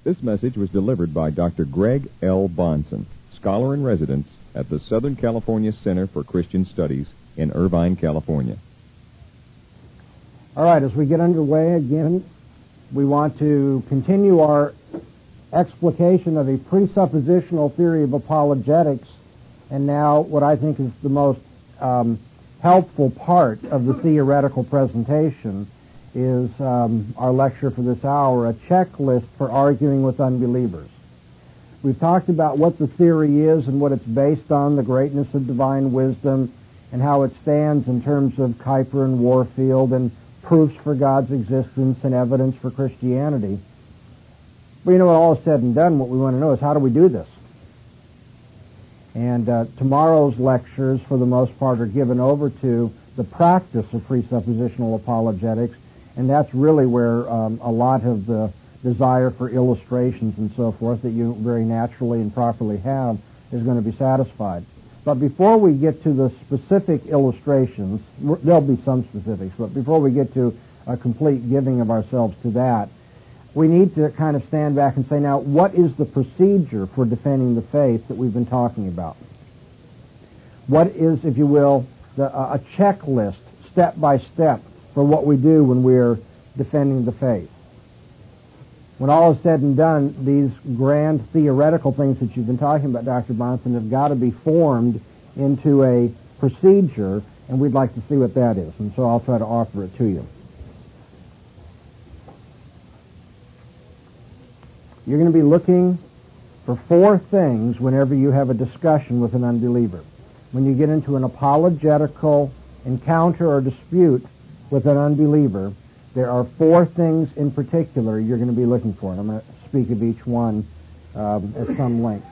This message was delivered by Dr. Greg L. Bonson, scholar in residence at the Southern California Center for Christian Studies in Irvine, California. All right, as we get underway again, we want to continue our explication of a presuppositional theory of apologetics, and now what I think is the most helpful part of the theoretical presentation is our lecture for this hour, a checklist for arguing with unbelievers. We've talked about what the theory is and what it's based on, the greatness of divine wisdom, and how it stands in terms of Kuyper and Warfield, and proofs for God's existence and evidence for Christianity. But you know, when all is said and done, what we want to know is, how do we do this? And tomorrow's lectures, for the most part, are given over to the practice of presuppositional apologetics, and that's really where a lot of the desire for illustrations and so forth that you very naturally and properly have is going to be satisfied. But before we get to the specific illustrations, there'll be some specifics, but before we get to a complete giving of ourselves to that, we need to kind of stand back and say, now, what is the procedure for defending the faith that we've been talking about? What is, if you will, a checklist, step by step, for what we do when we're defending the faith? When all is said and done, these grand theoretical things that you've been talking about, Dr. Bonson, have got to be formed into a procedure, and we'd like to see what that is. And so I'll try to offer it to you. You're going to be looking for four things whenever you have a discussion with an unbeliever. When you get into an apologetical encounter or dispute with an unbeliever, there are four things in particular you're going to be looking for, and I'm going to speak of each one at some length.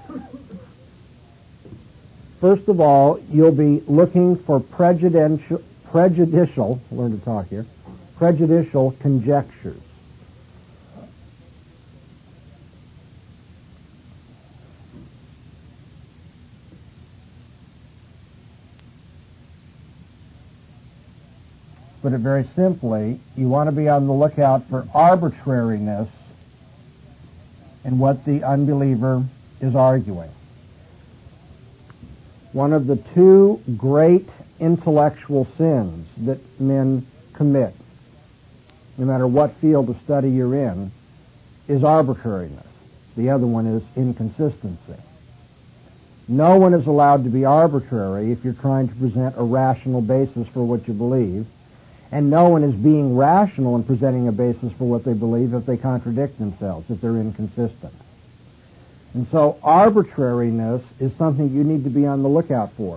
First of all, you'll be looking for prejudicial conjectures. Put it very simply, you want to be on the lookout for arbitrariness in what the unbeliever is arguing. One of the two great intellectual sins that men commit, no matter what field of study you're in, is arbitrariness. The other one is inconsistency. No one is allowed to be arbitrary if you're trying to present a rational basis for what you believe. And no one is being rational in presenting a basis for what they believe if they contradict themselves, if they're inconsistent. And so arbitrariness is something you need to be on the lookout for.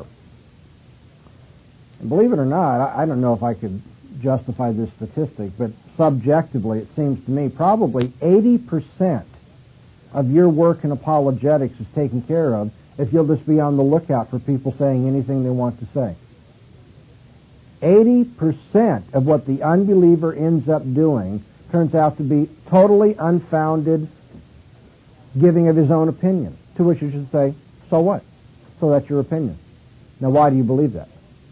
And believe it or not, I don't know if I could justify this statistic, but subjectively it seems to me probably 80% of your work in apologetics is taken care of if you'll just be on the lookout for people saying anything they want to say. 80% of what the unbeliever ends up doing turns out to be totally unfounded giving of his own opinion, to which you should say, so what? So that's your opinion. Now, why do you believe that?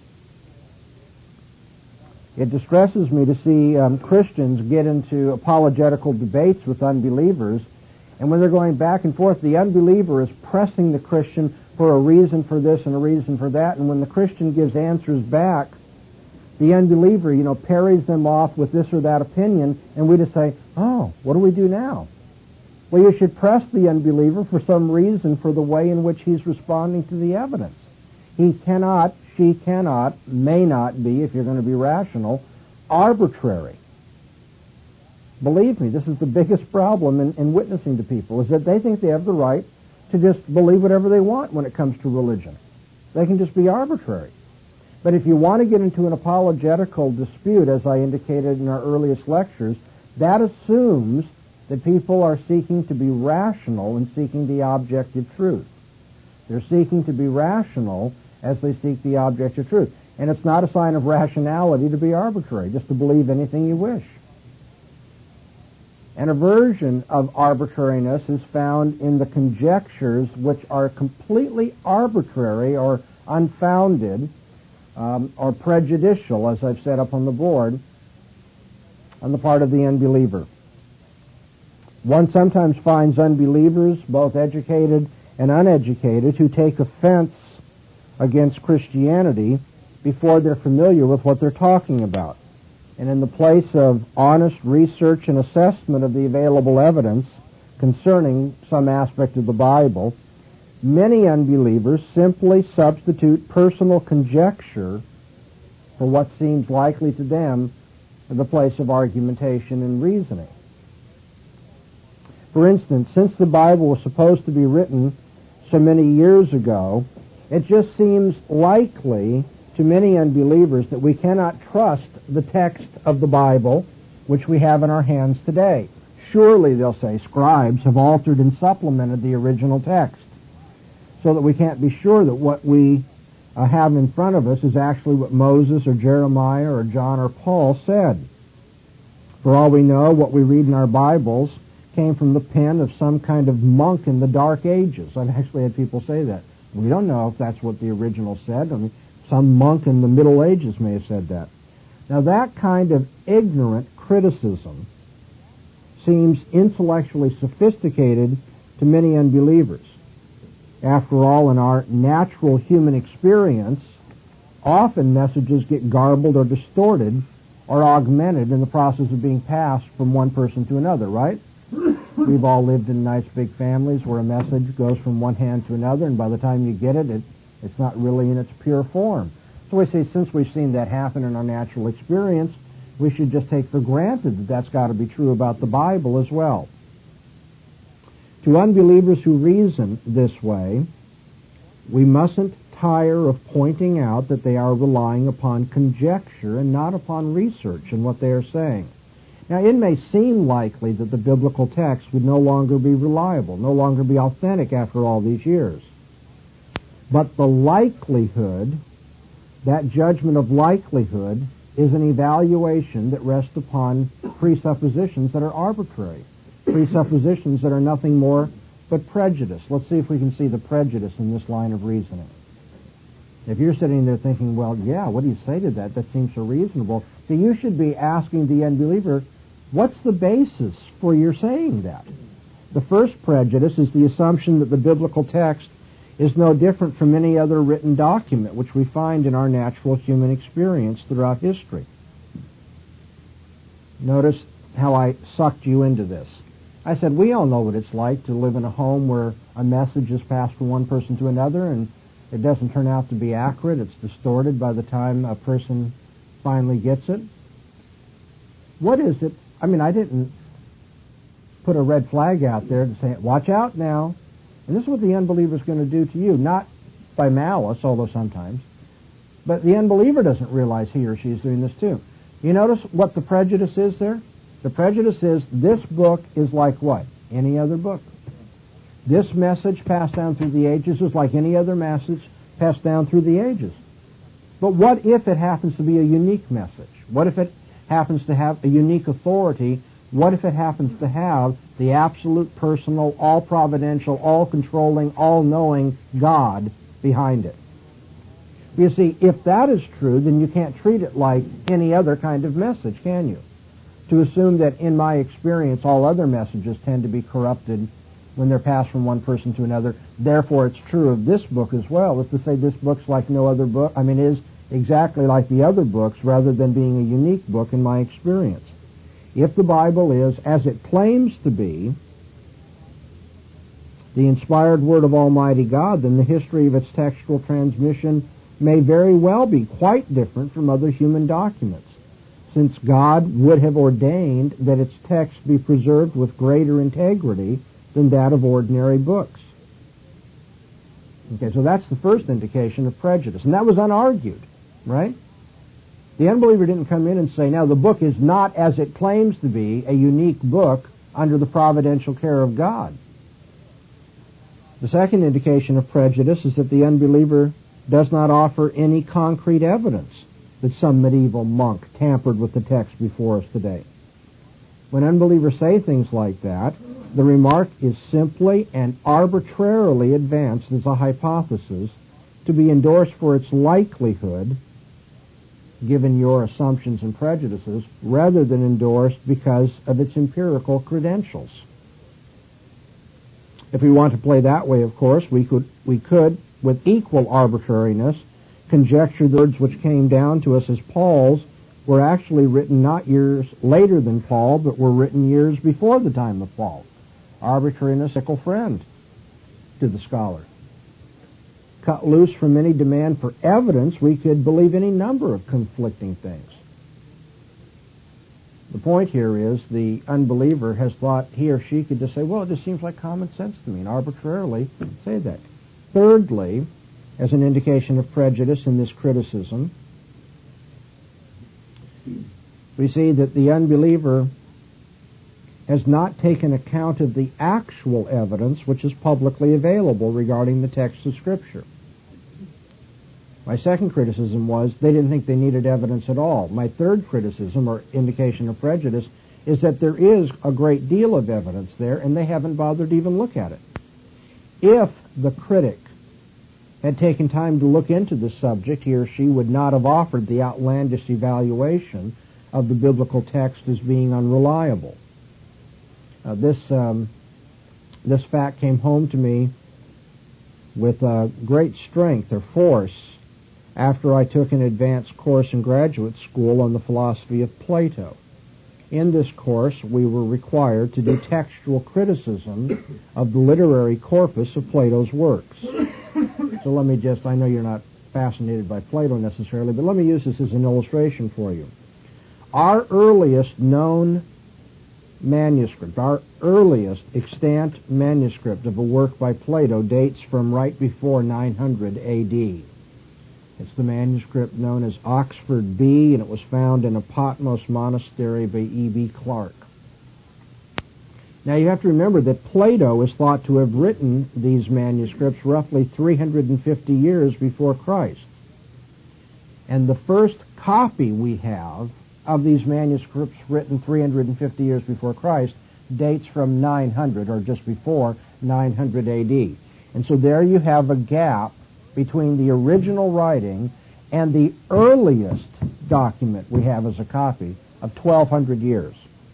It distresses me to see Christians get into apologetical debates with unbelievers, and when they're going back and forth, the unbeliever is pressing the Christian for a reason for this and a reason for that, and when the Christian gives answers back, the unbeliever, parries them off with this or that opinion, and we just say, oh, what do we do now? Well, you should press the unbeliever for some reason for the way in which he's responding to the evidence. He cannot, she cannot, may not be, if you're going to be rational, arbitrary. Believe me, this is the biggest problem in witnessing to people, is that they think they have the right to just believe whatever they want when it comes to religion. They can just be arbitrary. But if you want to get into an apologetical dispute, as I indicated in our earliest lectures, that assumes that people are seeking to be rational and seeking the objective truth. They're seeking to be rational as they seek the objective truth. And it's not a sign of rationality to be arbitrary, just to believe anything you wish. An aversion of arbitrariness is found in the conjectures which are completely arbitrary or unfounded, or prejudicial, as I've said up on the board, on the part of the unbeliever. One sometimes finds unbelievers, both educated and uneducated, who take offense against Christianity before they're familiar with what they're talking about. And in the place of honest research and assessment of the available evidence concerning some aspect of the Bible, many unbelievers simply substitute personal conjecture for what seems likely to them in the place of argumentation and reasoning. For instance, since the Bible was supposed to be written so many years ago, it just seems likely to many unbelievers that we cannot trust the text of the Bible which we have in our hands today. Surely, they'll say, scribes have altered and supplemented the original text so that we can't be sure that what we have in front of us is actually what Moses or Jeremiah or John or Paul said. For all we know, what we read in our Bibles came from the pen of some kind of monk in the Dark Ages. I've actually had people say that. We don't know if that's what the original said. I mean, some monk in the Middle Ages may have said that. Now, that kind of ignorant criticism seems intellectually sophisticated to many unbelievers. After all, in our natural human experience, often messages get garbled or distorted or augmented in the process of being passed from one person to another, right? We've all lived in nice big families where a message goes from one hand to another, and by the time you get it, it's not really in its pure form. So we say, since we've seen that happen in our natural experience, we should just take for granted that that's got to be true about the Bible as well. To unbelievers who reason this way, we mustn't tire of pointing out that they are relying upon conjecture and not upon research in what they are saying. Now, it may seem likely that the biblical text would no longer be reliable, no longer be authentic after all these years. But the likelihood, that judgment of likelihood, is an evaluation that rests upon presuppositions that are arbitrary, presuppositions that are nothing more but prejudice. Let's see if we can see the prejudice in this line of reasoning. If you're sitting there thinking, well, yeah, what do you say to that? That seems so reasonable. So you should be asking the unbeliever, what's the basis for your saying that? The first prejudice is the assumption that the biblical text is no different from any other written document which we find in our natural human experience throughout history. Notice how I sucked you into this. I said, we all know what it's like to live in a home where a message is passed from one person to another and it doesn't turn out to be accurate. It's distorted by the time a person finally gets it. What is it? I mean, I didn't put a red flag out there to say, watch out now. And this is what the unbeliever is going to do to you, not by malice, although sometimes, but the unbeliever doesn't realize he or she is doing this too. You notice what the prejudice is there? The prejudice is this book is like what? Any other book. This message passed down through the ages is like any other message passed down through the ages. But what if it happens to be a unique message? What if it happens to have a unique authority? What if it happens to have the absolute personal, all-providential, all-controlling, all-knowing God behind it? You see, if that is true, then you can't treat it like any other kind of message, can you? To assume that, in my experience, all other messages tend to be corrupted when they're passed from one person to another. Therefore, it's true of this book as well, is to say this book's like no other book. I mean, is exactly like the other books rather than being a unique book in my experience. If the Bible is, as it claims to be, the inspired Word of Almighty God, then the history of its textual transmission may very well be quite different from other human documents, since God would have ordained that its text be preserved with greater integrity than that of ordinary books. Okay, so that's the first indication of prejudice, and that was unargued, right? The unbeliever didn't come in and say, now the book is not, as it claims to be, a unique book under the providential care of God. The second indication of prejudice is that the unbeliever does not offer any concrete evidence that some medieval monk tampered with the text before us today. When unbelievers say things like that, the remark is simply and arbitrarily advanced as a hypothesis to be endorsed for its likelihood, given your assumptions and prejudices, rather than endorsed because of its empirical credentials. If we want to play that way, of course, we could, with equal arbitrariness, conjecture the words which came down to us as Paul's were actually written not years later than Paul, but were written years before the time of Paul. Arbitrariness, fickle friend to the scholar. Cut loose from any demand for evidence, we could believe any number of conflicting things. The point here is the unbeliever has thought he or she could just say, well, it just seems like common sense to me, and arbitrarily say that. Thirdly, as an indication of prejudice in this criticism, we see that the unbeliever has not taken account of the actual evidence which is publicly available regarding the text of Scripture. My second criticism was they didn't think they needed evidence at all. My third criticism, or indication of prejudice, is that there is a great deal of evidence there, and they haven't bothered to even look at it. If the critic had taken time to look into the subject, he or she would not have offered the outlandish evaluation of the biblical text as being unreliable. This fact came home to me with great strength or force after I took an advanced course in graduate school on the philosophy of Plato. In this course, we were required to do textual criticism of the literary corpus of Plato's works. So let me just, I know you're not fascinated by Plato necessarily, but let me use this as an illustration for you. Our earliest known manuscript, our earliest extant manuscript of a work by Plato dates from right before 900 A.D. It's the manuscript known as Oxford B, and it was found in a Patmos monastery by E.B. Clark. Now you have to remember that Plato is thought to have written these manuscripts roughly 350 years before Christ. And the first copy we have of these manuscripts written 350 years before Christ dates from 900, or just before 900 A.D. And so there you have a gap between the original writing and the earliest document we have as a copy of 1,200 years.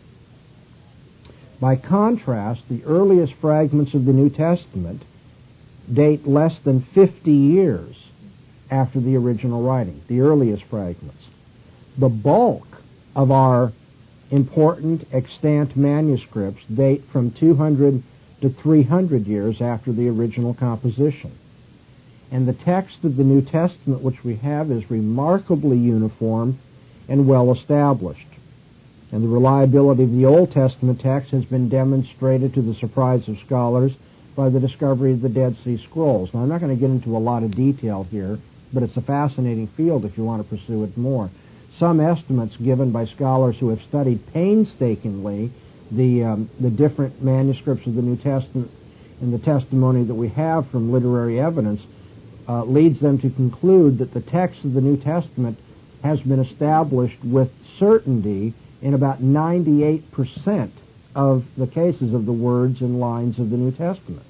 By contrast, the earliest fragments of the New Testament date less than 50 years after the original writing, the earliest fragments. The bulk of our important extant manuscripts date from 200 to 300 years after the original composition. And the text of the New Testament which we have is remarkably uniform and well established. And the reliability of the Old Testament text has been demonstrated to the surprise of scholars by the discovery of the Dead Sea Scrolls. Now, I'm not going to get into a lot of detail here, but it's a fascinating field if you want to pursue it more. Some estimates given by scholars who have studied painstakingly the different manuscripts of the New Testament and the testimony that we have from literary evidence leads them to conclude that the text of the New Testament has been established with certainty in about 98% of the cases of the words and lines of the New Testament.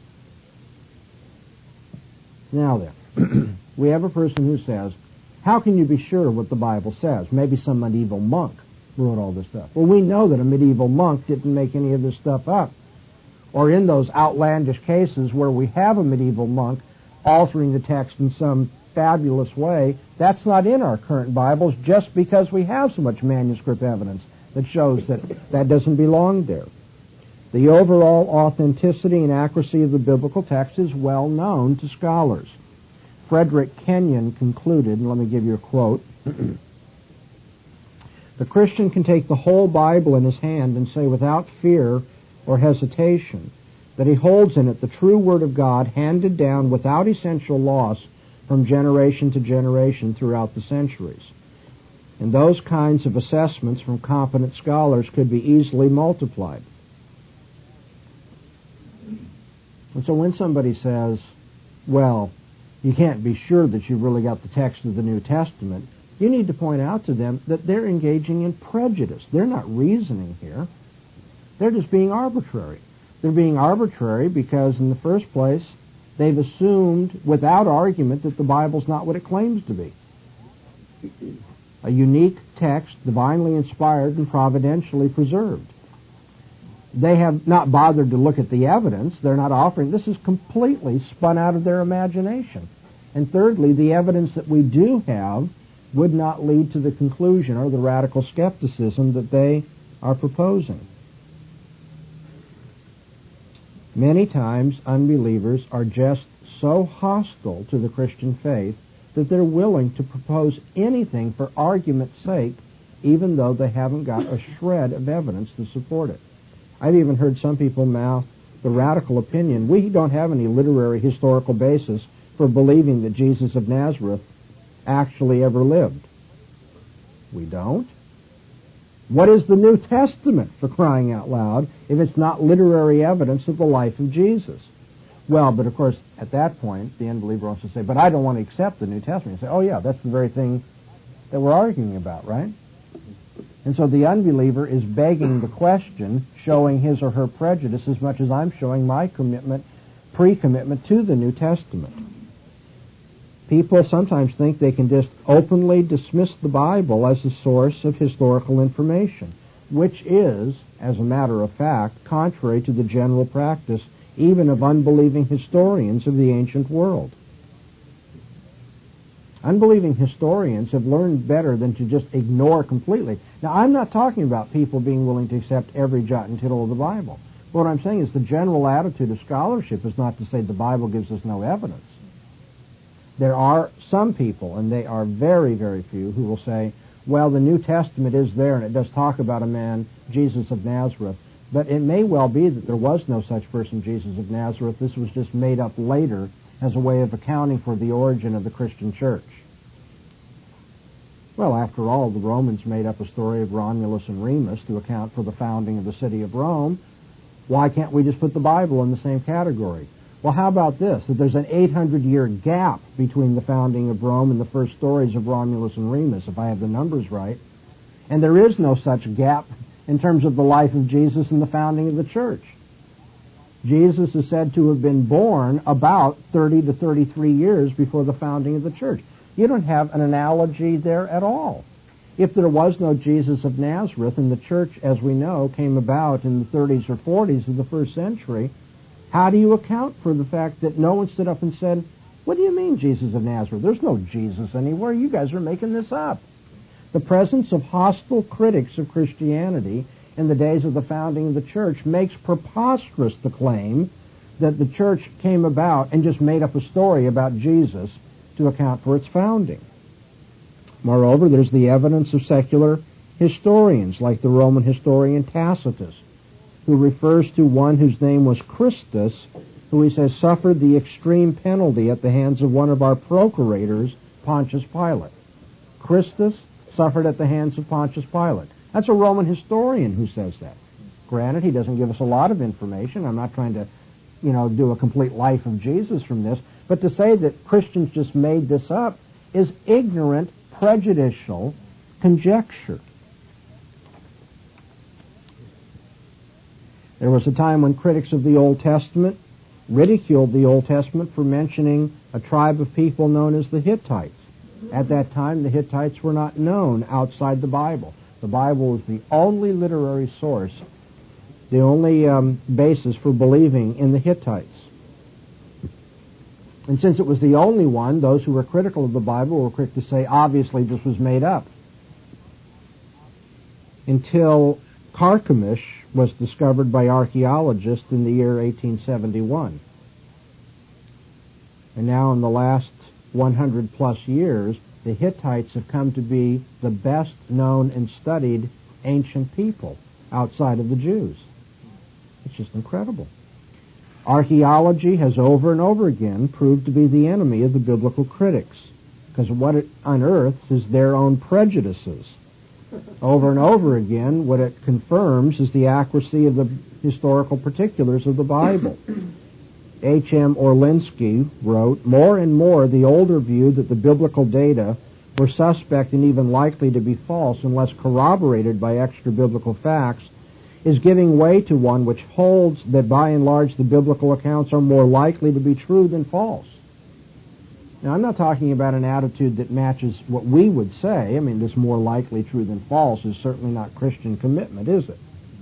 Now then, we have a person who says, how can you be sure what the Bible says? Maybe some medieval monk wrote all this stuff. Well, we know that a medieval monk didn't make any of this stuff up. Or in those outlandish cases where we have a medieval monk altering the text in some fabulous way, that's not in our current Bibles just because we have so much manuscript evidence that shows that that doesn't belong there. The overall authenticity and accuracy of the biblical text is well known to scholars. Frederick Kenyon concluded, and let me give you a quote, "The Christian can take the whole Bible in his hand and say without fear or hesitation that he holds in it the true Word of God handed down without essential loss from generation to generation throughout the centuries. And those kinds of assessments from competent scholars could be easily multiplied." And so when somebody says, well, you can't be sure that you've really got the text of the New Testament, you need to point out to them that they're engaging in prejudice. They're not reasoning here. They're just being arbitrary. They're being arbitrary because, in the first place, they've assumed without argument that the Bible's not what it claims to be. A unique text, divinely inspired and providentially preserved. They have not bothered to look at the evidence. They're not offering. This is completely spun out of their imagination. And thirdly, the evidence that we do have would not lead to the conclusion or the radical skepticism that they are proposing. Many times unbelievers are just so hostile to the Christian faith that they're willing to propose anything for argument's sake, even though they haven't got a shred of evidence to support it. I've even heard some people mouth the radical opinion, we don't have any literary historical basis for believing that Jesus of Nazareth actually ever lived. We don't? What is the New Testament, for crying out loud, if it's not literary evidence of the life of Jesus? Well, but of course, at that point, the unbeliever wants to say, but I don't want to accept the New Testament. You say, oh yeah, that's the very thing that we're arguing about, right? And so the unbeliever is begging the question, showing his or her prejudice as much as I'm showing my commitment, pre-commitment to the New Testament. People sometimes think they can just openly dismiss the Bible as a source of historical information, which is, as a matter of fact, contrary to the general practice even of unbelieving historians of the ancient world. Unbelieving historians have learned better than to just ignore completely. Now, I'm not talking about people being willing to accept every jot and tittle of the Bible. What I'm saying is the general attitude of scholarship is not to say the Bible gives us no evidence. There are some people, and they are very, very few, who will say, well, the New Testament is there, and it does talk about a man, Jesus of Nazareth, but it may well be that there was no such person, Jesus of Nazareth. This was just made up later as a way of accounting for the origin of the Christian church. Well, after all, the Romans made up a story of Romulus and Remus to account for the founding of the city of Rome. Why can't we just put the Bible in the same category? Well, how about this? That there's an 800-year gap between the founding of Rome and the first stories of Romulus and Remus, if I have the numbers right. And there is no such gap in terms of the life of Jesus and the founding of the church. Jesus is said to have been born about 30 to 33 years before the founding of the church. You don't have an analogy there at all. If there was no Jesus of Nazareth and the church, as we know, came about in the 30s or 40s of the first century, how do you account for the fact that no one stood up and said, what do you mean, Jesus of Nazareth? There's no Jesus anywhere. You guys are making this up. The presence of hostile critics of Christianity in the days of the founding of the church makes preposterous the claim that the church came about and just made up a story about Jesus to account for its founding. Moreover, there's the evidence of secular historians, like the Roman historian Tacitus, who refers to one whose name was Christus, who he says suffered the extreme penalty at the hands of one of our procurators, Pontius Pilate. Christus suffered at the hands of Pontius Pilate. That's a Roman historian who says that. Granted, he doesn't give us a lot of information. I'm not trying to, do a complete life of Jesus from this. But to say that Christians just made this up is ignorant, prejudicial conjecture. There was a time when critics of the Old Testament ridiculed the Old Testament for mentioning a tribe of people known as the Hittites. At that time, the Hittites were not known outside the Bible. The Bible was the only literary source, the only basis for believing in the Hittites. And since it was the only one, those who were critical of the Bible were quick to say, obviously this was made up. Until Carchemish was discovered by archaeologists in the year 1871. And now in the last 100 plus years, the Hittites have come to be the best known and studied ancient people outside of the Jews. It's just incredible. Archaeology has over and over again proved to be the enemy of the biblical critics, because what it unearths is their own prejudices. Over and over again, what it confirms is the accuracy of the historical particulars of the Bible. H.M. Orlinsky wrote, more and more the older view that the biblical data were suspect and even likely to be false unless corroborated by extra-biblical facts is giving way to one which holds that by and large the biblical accounts are more likely to be true than false. Now, I'm not talking about an attitude that matches what we would say. I mean, this more likely true than false is certainly not Christian commitment, is it?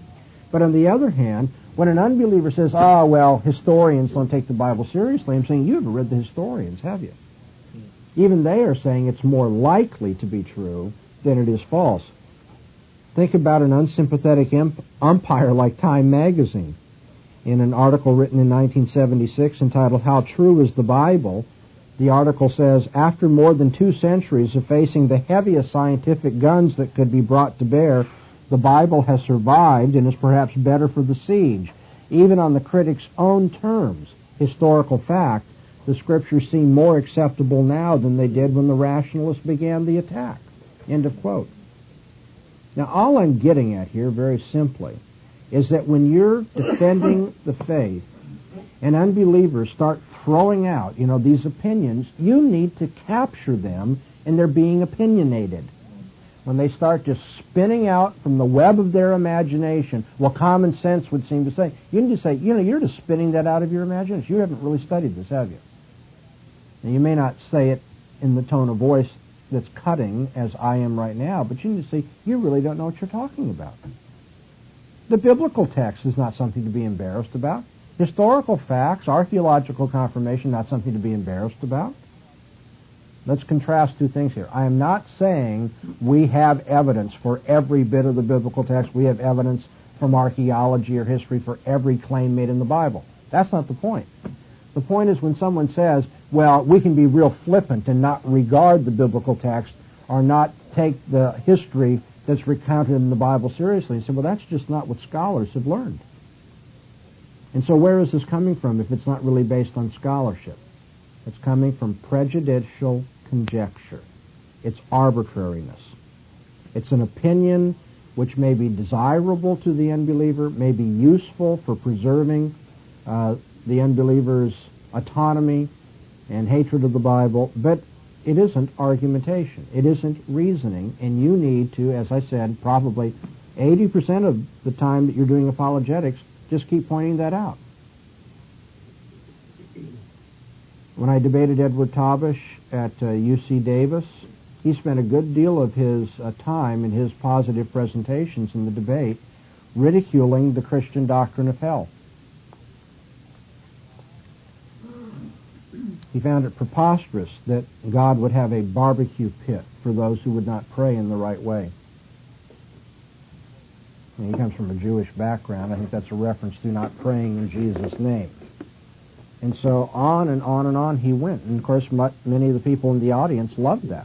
But on the other hand, when an unbeliever says, "Ah, well, historians don't take the Bible seriously," I'm saying, you haven't read the historians, have you? Even they are saying it's more likely to be true than it is false. Think about an unsympathetic umpire like Time magazine. In an article written in 1976 entitled "How True is the Bible?" the article says, after more than 2 centuries of facing the heaviest scientific guns that could be brought to bear, the Bible has survived and is perhaps better for the siege. Even on the critic's own terms, historical fact, the Scriptures seem more acceptable now than they did when the rationalists began the attack. End of quote. Now, all I'm getting at here, very simply, is that when you're defending the faith and unbelievers start throwing out, these opinions, you need to capture them in their being opinionated. When they start just spinning out from the web of their imagination, well, common sense would seem to say, you need to say, you're just spinning that out of your imagination. You haven't really studied this, have you? And you may not say it in the tone of voice that's cutting as I am right now, but you need to say, you really don't know what you're talking about. The biblical text is not something to be embarrassed about. Historical facts, archaeological confirmation, not something to be embarrassed about. Let's contrast 2 things here. I am not saying we have evidence for every bit of the biblical text. We have evidence from archaeology or history for every claim made in the Bible. That's not the point. The point is when someone says, well, we can be real flippant and not regard the biblical text or not take the history that's recounted in the Bible seriously. And say, well, that's just not what scholars have learned. And so where is this coming from if it's not really based on scholarship? It's coming from prejudicial conjecture. It's arbitrariness. It's an opinion which may be desirable to the unbeliever, may be useful for preserving the unbeliever's autonomy and hatred of the Bible, but it isn't argumentation. It isn't reasoning, and you need to, as I said, probably 80% of the time that you're doing apologetics, just keep pointing that out. When I debated Edward Tabish at UC Davis, he spent a good deal of his time in his positive presentations in the debate ridiculing the Christian doctrine of hell. He found it preposterous that God would have a barbecue pit for those who would not pray in the right way. And he comes from a Jewish background. I think that's a reference to not praying in Jesus' name. And so on and on and on he went. And of course, many of the people in the audience loved that.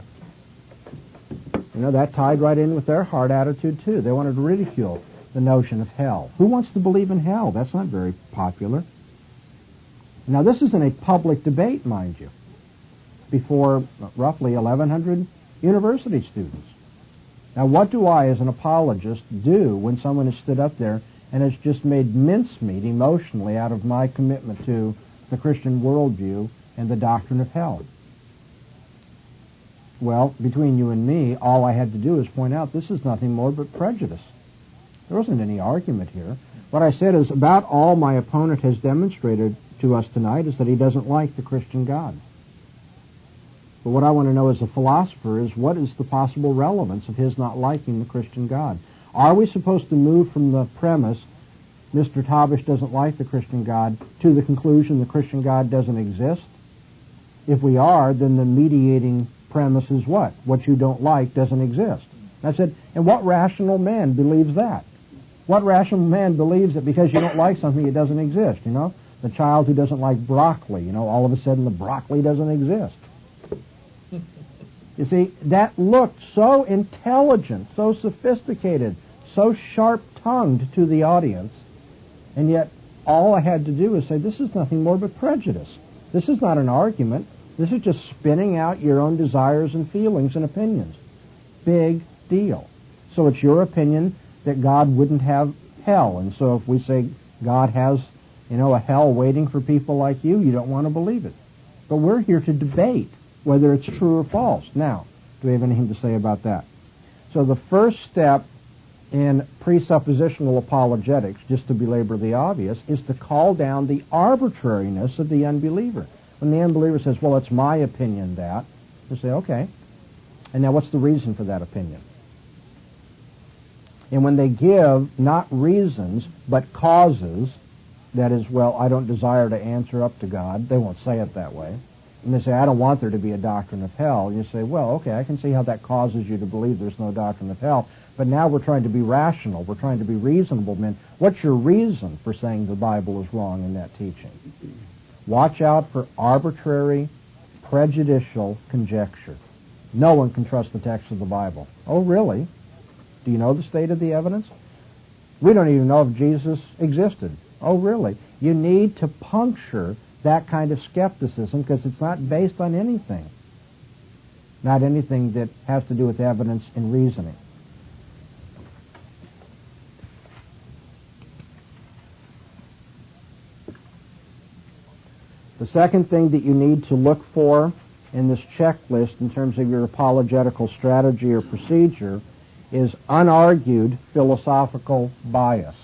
That tied right in with their heart attitude too. They wanted to ridicule the notion of hell. Who wants to believe in hell? That's not very popular. Now, this is in a public debate, mind you, before roughly 1,100 university students. Now, what do I, as an apologist, do when someone has stood up there and has just made mincemeat emotionally out of my commitment to the Christian worldview and the doctrine of hell? Well, between you and me, all I had to do is point out this is nothing more but prejudice. There wasn't any argument here. What I said is about all my opponent has demonstrated to us tonight is that he doesn't like the Christian God. But what I want to know as a philosopher is what is the possible relevance of his not liking the Christian God? Are we supposed to move from the premise, Mr. Tabish doesn't like the Christian God, to the conclusion the Christian God doesn't exist? If we are, then the mediating premise is what? What you don't like doesn't exist. I said, and what rational man believes that? What rational man believes that because you don't like something, it doesn't exist, The child who doesn't like broccoli, all of a sudden the broccoli doesn't exist. You see, that looked so intelligent, so sophisticated, so sharp-tongued to the audience, and yet all I had to do was say, this is nothing more but prejudice. This is not an argument. This is just spinning out your own desires and feelings and opinions. Big deal. So it's your opinion that God wouldn't have hell, and so if we say God has a hell waiting for people like you, you don't want to believe it. But we're here to debate whether it's true or false. Now, do we have anything to say about that? So the first step in presuppositional apologetics, just to belabor the obvious, is to call down the arbitrariness of the unbeliever. When the unbeliever says, well, it's my opinion that, we say, okay. And now what's the reason for that opinion? And when they give not reasons, but causes, that is, well, I don't desire to answer up to God. They won't say it that way. And they say, I don't want there to be a doctrine of hell. You say, well, okay, I can see how that causes you to believe there's no doctrine of hell. But now we're trying to be rational. We're trying to be reasonable men. What's your reason for saying the Bible is wrong in that teaching? Watch out for arbitrary, prejudicial conjecture. No one can trust the text of the Bible. Oh, really? Do you know the state of the evidence? We don't even know if Jesus existed. Oh, really? You need to puncture that kind of skepticism because it's not based on anything. Not anything that has to do with evidence and reasoning. The second thing that you need to look for in this checklist in terms of your apologetical strategy or procedure is unargued philosophical bias.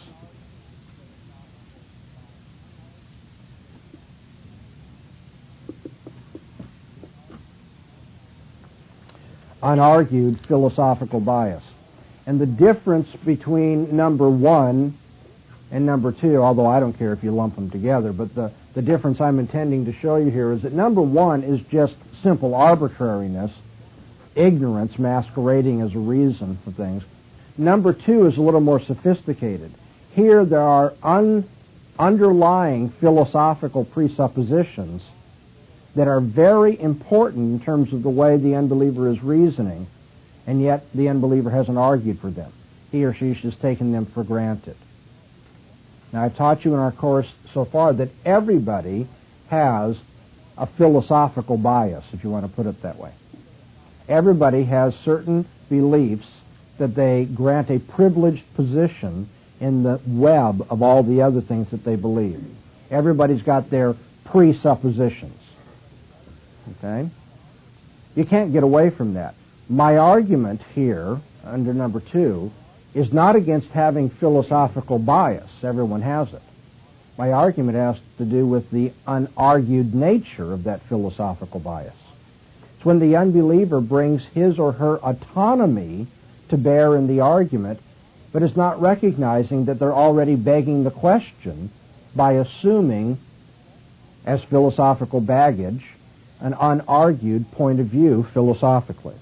Unargued philosophical bias. And the difference between number 1 and number 2, although I don't care if you lump them together, but the difference I'm intending to show you here is that number 1 is just simple arbitrariness, ignorance masquerading as a reason for things. Number 2 is a little more sophisticated. Here there are underlying philosophical presuppositions that are very important in terms of the way the unbeliever is reasoning, and yet the unbeliever hasn't argued for them. He or she's just taken them for granted. Now, I've taught you in our course so far that everybody has a philosophical bias, if you want to put it that way. Everybody has certain beliefs that they grant a privileged position in the web of all the other things that they believe. Everybody's got their presuppositions. Okay? You can't get away from that. My argument here, under number 2, is not against having philosophical bias. Everyone has it. My argument has to do with the unargued nature of that philosophical bias. It's when the unbeliever brings his or her autonomy to bear in the argument, but is not recognizing that they're already begging the question by assuming, as philosophical baggage, an unargued point of view philosophically.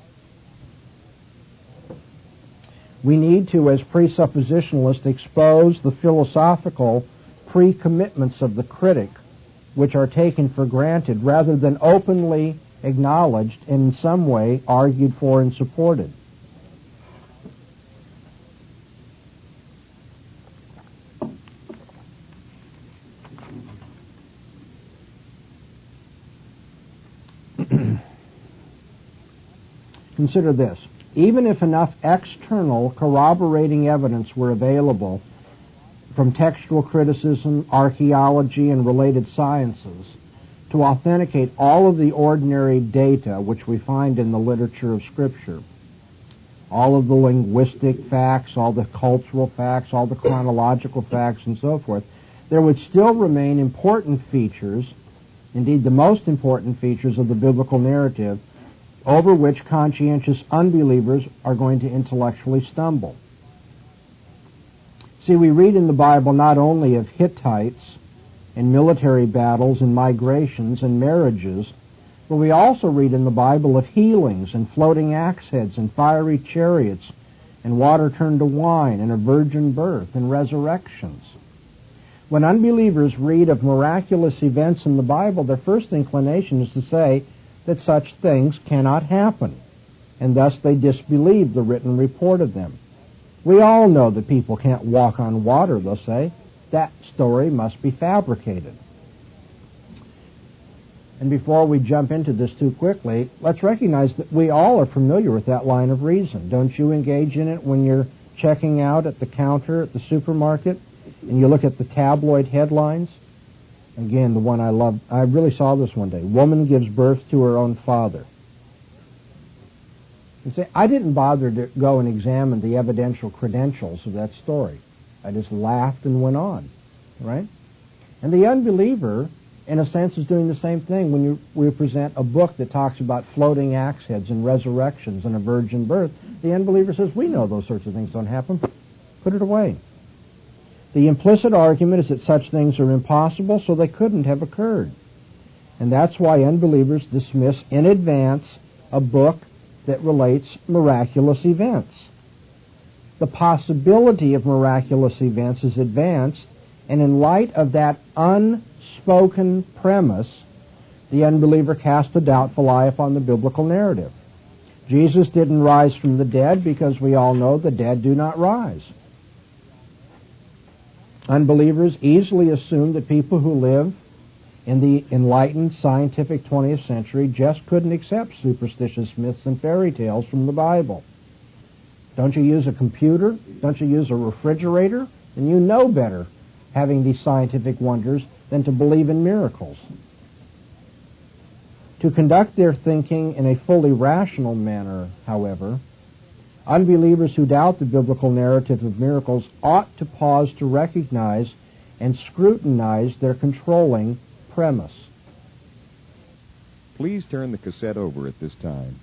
We need to, as presuppositionalists, expose the philosophical pre-commitments of the critic, which are taken for granted, rather than openly acknowledged and in some way argued for and supported. Consider this. Even if enough external corroborating evidence were available from textual criticism, archaeology, and related sciences to authenticate all of the ordinary data which we find in the literature of Scripture, all of the linguistic facts, all the cultural facts, all the chronological facts, and so forth, there would still remain important features, indeed the most important features of the biblical narrative, over which conscientious unbelievers are going to intellectually stumble. See, we read in the Bible not only of Hittites and military battles and migrations and marriages, but we also read in the Bible of healings and floating axe heads and fiery chariots and water turned to wine and a virgin birth and resurrections. When unbelievers read of miraculous events in the Bible, their first inclination is to say that such things cannot happen, and thus they disbelieve the written report of them. We all know that people can't walk on water, they'll say. That story must be fabricated. And before we jump into this too quickly, let's recognize that we all are familiar with that line of reason. Don't you engage in it when you're checking out at the counter at the supermarket and you look at the tabloid headlines? Again, the one I love, I really saw this one day. Woman gives birth to her own father. You say, I didn't bother to go and examine the evidential credentials of that story. I just laughed and went on, right? And the unbeliever in a sense, is doing the same thing when we present a book that talks about floating axe heads and resurrections and a virgin birth. The unbeliever says, we know those sorts of things don't happen. Put it away. The implicit argument is that such things are impossible, so they couldn't have occurred. And that's why unbelievers dismiss in advance a book that relates miraculous events. The possibility of miraculous events is advanced, and in light of that unspoken premise, the unbeliever casts a doubtful eye upon the biblical narrative. Jesus didn't rise from the dead because we all know the dead do not rise. Unbelievers easily assume that people who live in the enlightened scientific 20th century just couldn't accept superstitious myths and fairy tales from the Bible. Don't you use a computer? Don't you use a refrigerator? And you know better, having these scientific wonders, than to believe in miracles. To conduct their thinking in a fully rational manner, however, unbelievers who doubt the biblical narrative of miracles ought to pause to recognize and scrutinize their controlling premise. Please turn the cassette over at this time.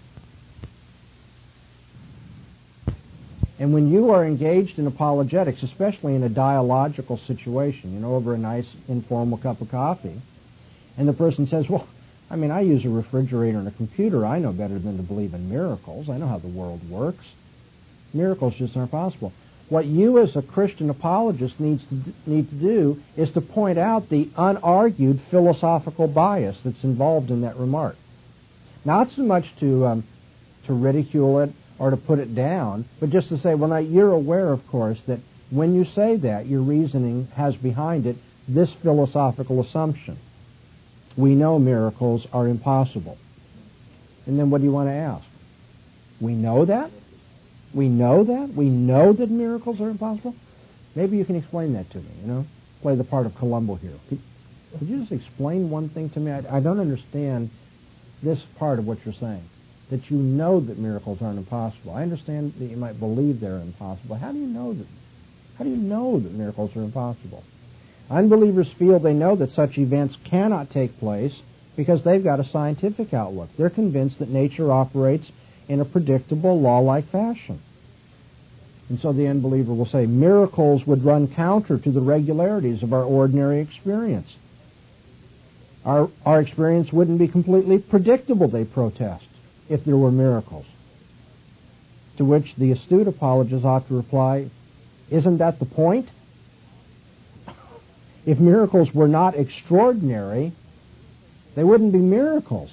And when you are engaged in apologetics, especially in a dialogical situation, over a nice informal cup of coffee, and the person says, well, I use a refrigerator and a computer. I know better than to believe in miracles. I know how the world works. Miracles just aren't possible. What you as a Christian apologist need to do is to point out the unargued philosophical bias that's involved in that remark. Not so much to ridicule it or to put it down, but just to say, well, now you're aware, of course, that when you say that, your reasoning has behind it this philosophical assumption. We know miracles are impossible. And then what do you want to ask? We know that? We know that? We know that miracles are impossible? Maybe you can explain that to me, Play the part of Columbo here. Could you just explain one thing to me? I don't understand this part of what you're saying, that you know that miracles aren't impossible. I understand that you might believe they're impossible. How do you know that? How do you know that miracles are impossible? Unbelievers feel they know that such events cannot take place because they've got a scientific outlook. They're convinced that nature operates in a predictable, law-like fashion. And so the unbeliever will say, miracles would run counter to the regularities of our ordinary experience. Our experience wouldn't be completely predictable, they protest, if there were miracles. To which the astute apologist ought to reply, isn't that the point? If miracles were not extraordinary, they wouldn't be miracles.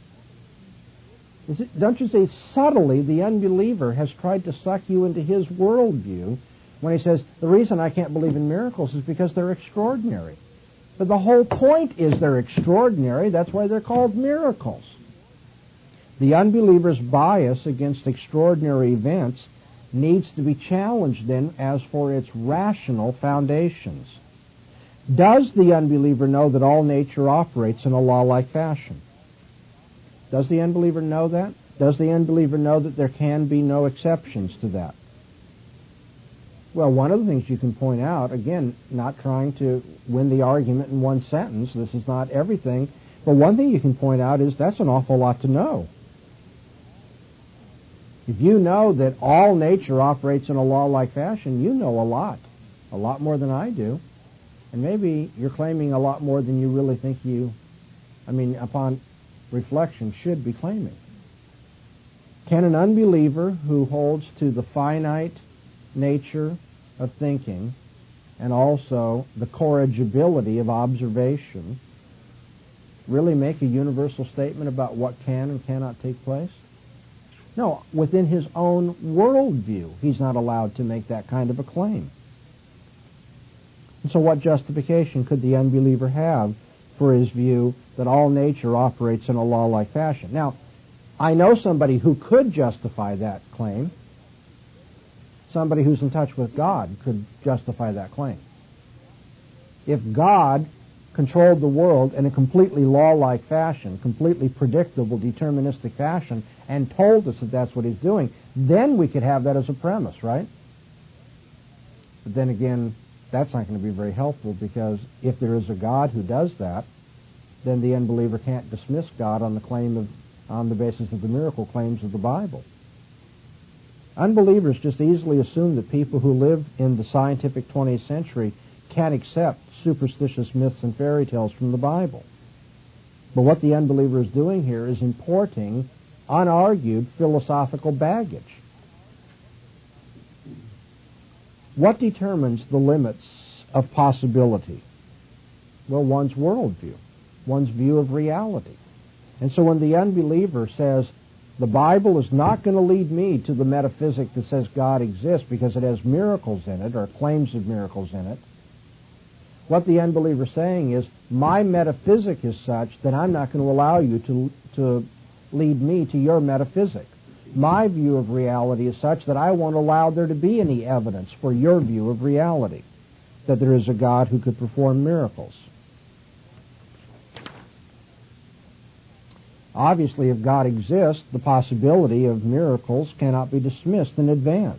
Don't you see, subtly, the unbeliever has tried to suck you into his worldview when he says, the reason I can't believe in miracles is because they're extraordinary. But the whole point is they're extraordinary. That's why they're called miracles. The unbeliever's bias against extraordinary events needs to be challenged then as for its rational foundations. Does the unbeliever know that all nature operates in a law-like fashion? Does the unbeliever know that? Does the unbeliever know that there can be no exceptions to that? Well, one of the things you can point out, again, not trying to win the argument in one sentence, this is not everything, but one thing you can point out is that's an awful lot to know. If you know that all nature operates in a law-like fashion, you know a lot more than I do. And maybe you're claiming a lot more than you really think upon reflection, should be claiming. Can an unbeliever who holds to the finite nature of thinking and also the corrigibility of observation really make a universal statement about what can and cannot take place? No, within his own worldview, he's not allowed to make that kind of a claim. And so what justification could the unbeliever have for his view that all nature operates in a law-like fashion? Now, I know somebody who could justify that claim. Somebody who's in touch with God could justify that claim. If God controlled the world in a completely law-like fashion, completely predictable, deterministic fashion, and told us that that's what he's doing, then we could have that as a premise, right? But then again, that's not going to be very helpful, because if there is a God who does that, then the unbeliever can't dismiss God on the basis of the miracle claims of the Bible. Unbelievers just easily assume that people who live in the scientific 20th century can't accept superstitious myths and fairy tales from the Bible. But what the unbeliever is doing here is importing unargued philosophical baggage. What determines the limits of possibility? Well, one's worldview, one's view of reality. And so when the unbeliever says, the Bible is not going to lead me to the metaphysic that says God exists because it has miracles in it or claims of miracles in it, what the unbeliever is saying is, my metaphysic is such that I'm not going to allow you to lead me to your metaphysic. My view of reality is such that I won't allow there to be any evidence for your view of reality, that there is a God who could perform miracles. Obviously, if God exists, the possibility of miracles cannot be dismissed in advance.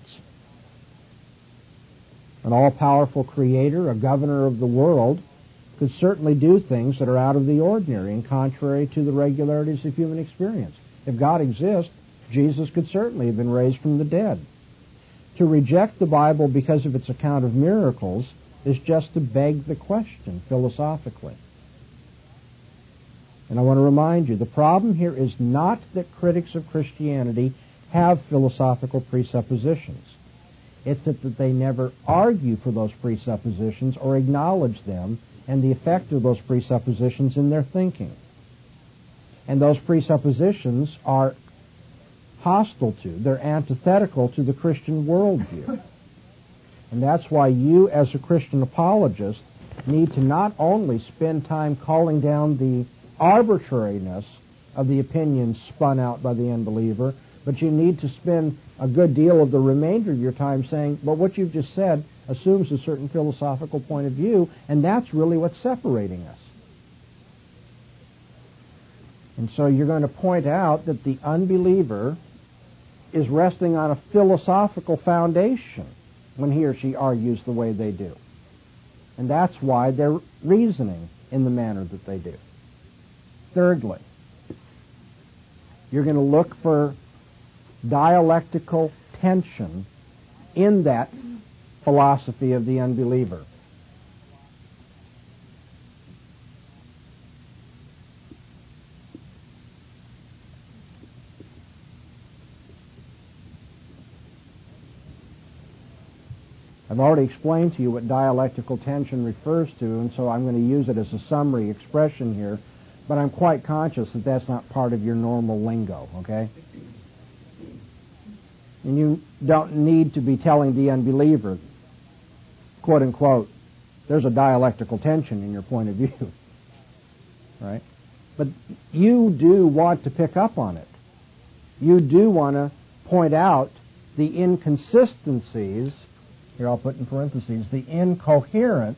An all-powerful creator, a governor of the world, could certainly do things that are out of the ordinary and contrary to the regularities of human experience. If God exists, Jesus could certainly have been raised from the dead. To reject the Bible because of its account of miracles is just to beg the question philosophically. And I want to remind you, the problem here is not that critics of Christianity have philosophical presuppositions. It's that they never argue for those presuppositions or acknowledge them and the effect of those presuppositions in their thinking. And those presuppositions are hostile to, they're antithetical to the Christian worldview. And that's why you, as a Christian apologist, need to not only spend time calling down the arbitrariness of the opinions spun out by the unbeliever, but you need to spend a good deal of the remainder of your time saying, well, what you've just said assumes a certain philosophical point of view, and that's really what's separating us. And so you're going to point out that the unbeliever is resting on a philosophical foundation when he or she argues the way they do. And that's why they're reasoning in the manner that they do. Thirdly, you're going to look for dialectical tension in that philosophy of the unbeliever. I've already explained to you what dialectical tension refers to, and so I'm going to use it as a summary expression here, but I'm quite conscious that that's not part of your normal lingo, okay? And you don't need to be telling the unbeliever, quote unquote, there's a dialectical tension in your point of view, right? But you do want to pick up on it. You do want to point out the inconsistencies, here I'll put in parentheses, the incoherence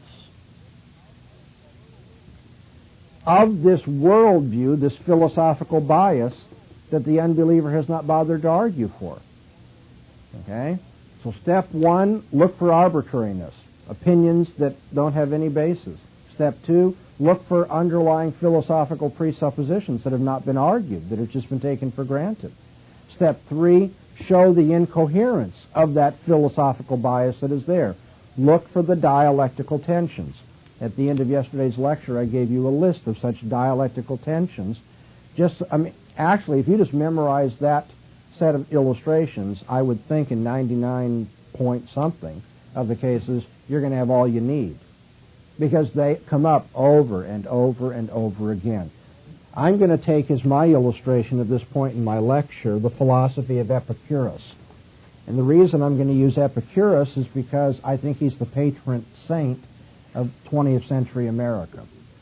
of this worldview, this philosophical bias that the unbeliever has not bothered to argue for. Okay? So step one, look for arbitrariness, opinions that don't have any basis. Step two, look for underlying philosophical presuppositions that have not been argued, that have just been taken for granted. Step three, show the incoherence of that philosophical bias that is there. Look for the dialectical tensions. At the end of yesterday's lecture, I gave you a list of such dialectical tensions. Actually, if you just memorize that set of illustrations, I would think in 99 point something of the cases, you're going to have all you need, because they come up over and over and over again. I'm going to take as my illustration at this point in my lecture the philosophy of Epicurus. And the reason I'm going to use Epicurus is because I think he's the patron saint of 20th century America.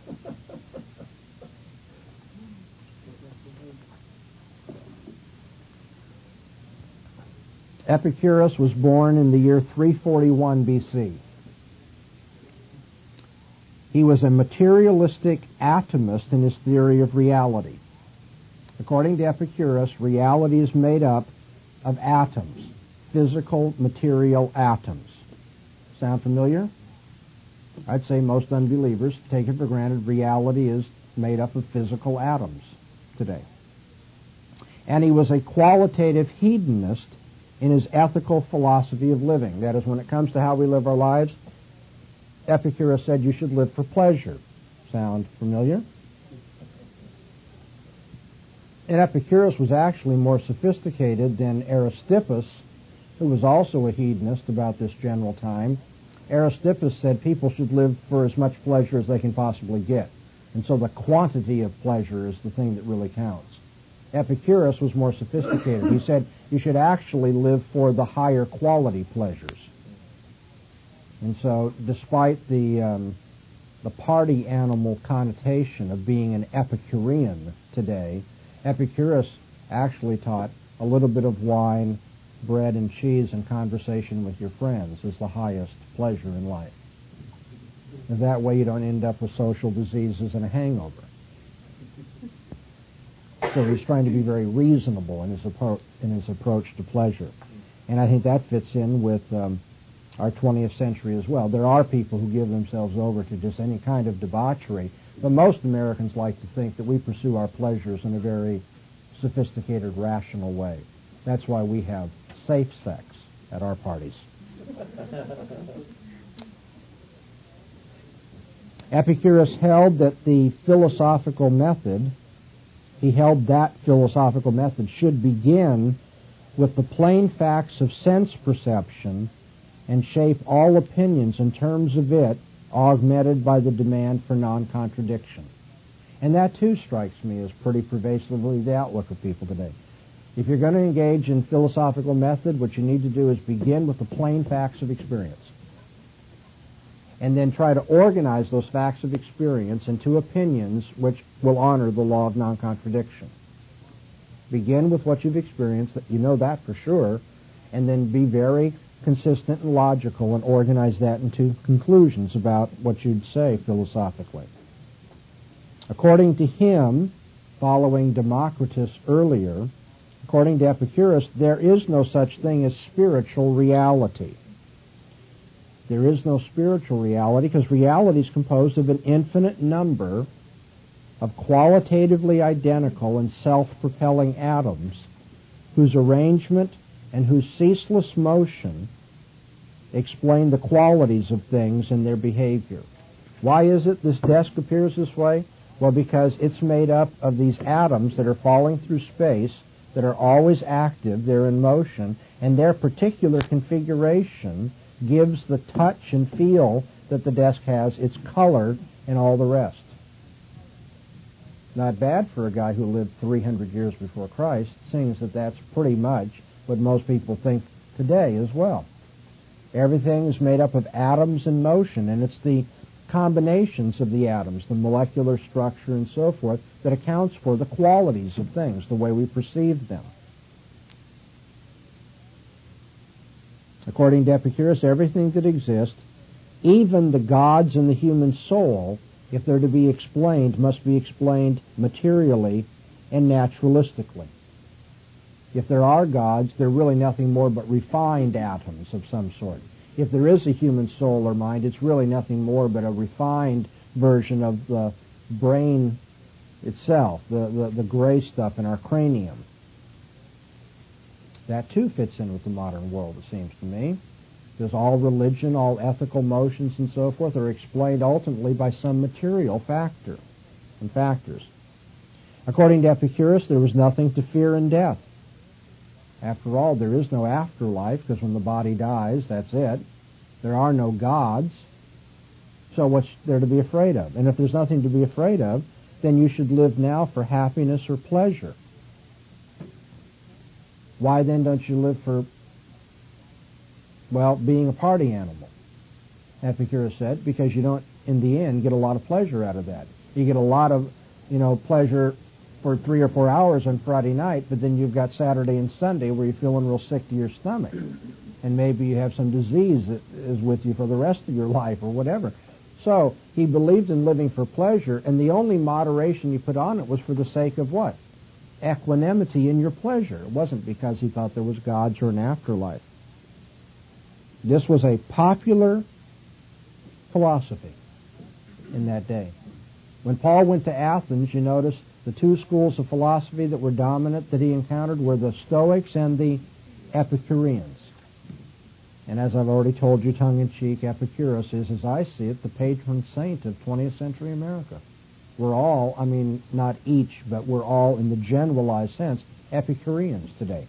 Epicurus was born in the year 341 BC. He was a materialistic atomist in his theory of reality. According to Epicurus, reality is made up of atoms, physical, material atoms. Sound familiar? I'd say most unbelievers take it for granted reality is made up of physical atoms today. And he was a qualitative hedonist in his ethical philosophy of living. That is, when it comes to how we live our lives, Epicurus said you should live for pleasure. Sound familiar? And Epicurus was actually more sophisticated than Aristippus, who was also a hedonist about this general time. Aristippus said people should live for as much pleasure as they can possibly get. And so the quantity of pleasure is the thing that really counts. Epicurus was more sophisticated. He said you should actually live for the higher quality pleasures. And so despite the party animal connotation of being an Epicurean today, Epicurus actually taught a little bit of wine, bread and cheese, and conversation with your friends is the highest pleasure in life. And that way you don't end up with social diseases and a hangover. So he's trying to be very reasonable in his approach to pleasure. And I think that fits in with our 20th century as well. There are people who give themselves over to just any kind of debauchery, but most Americans like to think that we pursue our pleasures in a very sophisticated, rational way. That's why we have safe sex at our parties. Epicurus held that the philosophical method, should begin with the plain facts of sense perception and shape all opinions in terms of it, augmented by the demand for non-contradiction. And that too strikes me as pretty pervasively the outlook of people today. If you're going to engage in philosophical method, what you need to do is begin with the plain facts of experience, and then try to organize those facts of experience into opinions which will honor the law of non-contradiction. Begin with what you've experienced, that you know that for sure, and then be very consistent and logical and organize that into conclusions about what you'd say philosophically. According to him, following Democritus earlier, according to Epicurus, there is no such thing as spiritual reality. There is no spiritual reality because reality is composed of an infinite number of qualitatively identical and self-propelling atoms whose arrangement and whose ceaseless motion explain the qualities of things and their behavior. Why is it this desk appears this way? Well, because it's made up of these atoms that are falling through space, that are always active, they're in motion, and their particular configuration gives the touch and feel that the desk has, its color, and all the rest. Not bad for a guy who lived 300 years before Christ, seeing that that's pretty much what most people think today as well. Everything is made up of atoms in motion, and it's the combinations of the atoms, the molecular structure and so forth, that accounts for the qualities of things, the way we perceive them. According to Epicurus, everything that exists, even the gods in the human soul, if they're to be explained, must be explained materially and naturalistically. If there are gods, they're really nothing more but refined atoms of some sort. If there is a human soul or mind, it's really nothing more but a refined version of the brain itself, the gray stuff in our cranium. That too fits in with the modern world, it seems to me. Because all religion, all ethical motions and so forth are explained ultimately by some material factor and factors. According to Epicurus, there was nothing to fear in death. After all, there is no afterlife, because when the body dies, that's it. There are no gods. So what's there to be afraid of? And if there's nothing to be afraid of, then you should live now for happiness or pleasure. Why then don't you live for, well, being a party animal? Epicurus said, because you don't, in the end, get a lot of pleasure out of that. You get a lot of, pleasure for 3 or 4 hours on Friday night, but then you've got Saturday and Sunday where you're feeling real sick to your stomach. And maybe you have some disease that is with you for the rest of your life or whatever. So he believed in living for pleasure, and the only moderation he put on it was for the sake of what? Equanimity in your pleasure. It wasn't because he thought there was gods or an afterlife. This was a popular philosophy in that day. When Paul went to Athens, you notice the two schools of philosophy that were dominant that he encountered were the Stoics and the Epicureans. And as I've already told you, tongue-in-cheek, Epicurus is, as I see it, the patron saint of 20th century America. We're all, I mean, not each, but we're all, in the generalized sense, Epicureans today.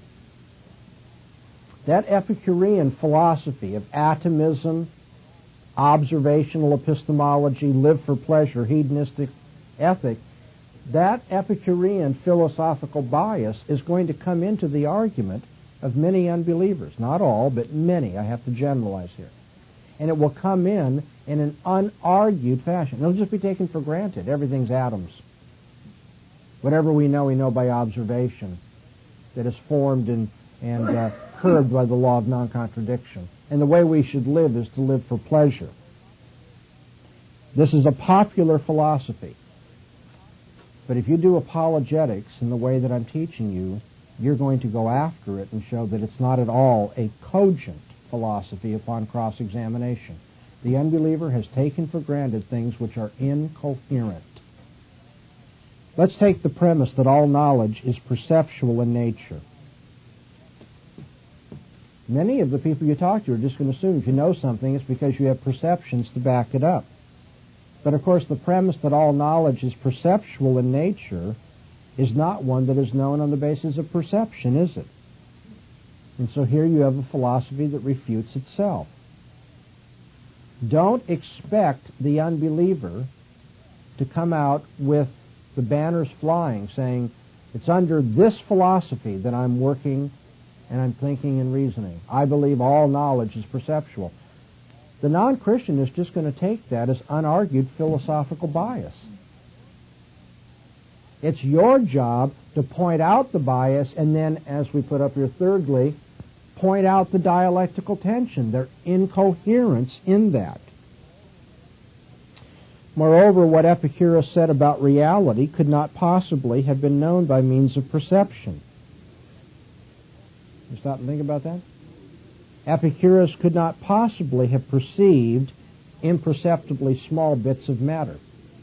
That Epicurean philosophy of atomism, observational epistemology, live for pleasure, hedonistic ethic, that Epicurean philosophical bias is going to come into the argument of many unbelievers. Not all, but many. I have to generalize here. And it will come in an unargued fashion. It'll just be taken for granted. Everything's atoms. Whatever we know by observation that is formed and curbed by the law of non-contradiction. And the way we should live is to live for pleasure. This is a popular philosophy. But if you do apologetics in the way that I'm teaching you, you're going to go after it and show that it's not at all a cogent philosophy upon cross-examination. The unbeliever has taken for granted things which are incoherent. Let's take the premise that all knowledge is perceptual in nature. Many of the people you talk to are just going to assume if you know something, it's because you have perceptions to back it up. But of course, the premise that all knowledge is perceptual in nature is not one that is known on the basis of perception, is it? And so here you have a philosophy that refutes itself. Don't expect the unbeliever to come out with the banners flying saying, it's under this philosophy that I'm working and I'm thinking and reasoning. I believe all knowledge is perceptual. The non-Christian is just going to take that as unargued philosophical bias. It's your job to point out the bias and then, as we put up here thirdly, point out the dialectical tension, their incoherence in that. Moreover, what Epicurus said about reality could not possibly have been known by means of perception. You stop and think about that? Epicurus could not possibly have perceived imperceptibly small bits of matter.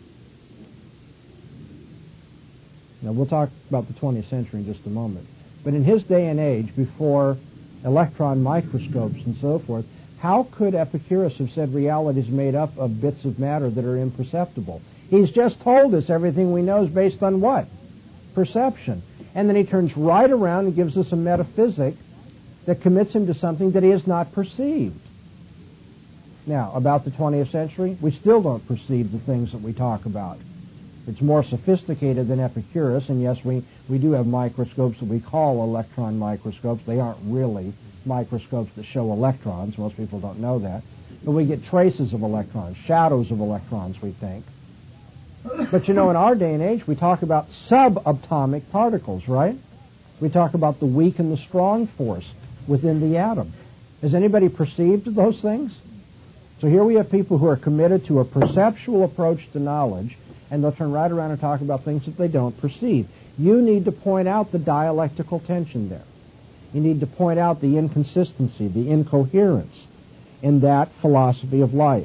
Now, we'll talk about the 20th century in just a moment. But in his day and age, before electron microscopes and so forth, how could Epicurus have said reality is made up of bits of matter that are imperceptible? He's just told us everything we know is based on what? Perception. And then he turns right around and gives us a metaphysic that commits him to something that he has not perceived. Now, about the 20th century, we still don't perceive the things that we talk about. It's more sophisticated than Epicurus, and yes, we do have microscopes that we call electron microscopes. They aren't really microscopes that show electrons. Most people don't know that. But we get traces of electrons, shadows of electrons, we think. But you know, in our day and age, we talk about subatomic particles, right? We talk about the weak and the strong force within the atom. Has anybody perceived those things? So here we have people who are committed to a perceptual approach to knowledge, and they'll turn right around and talk about things that they don't perceive. You need to point out the dialectical tension there. You need to point out the inconsistency, the incoherence in that philosophy of life.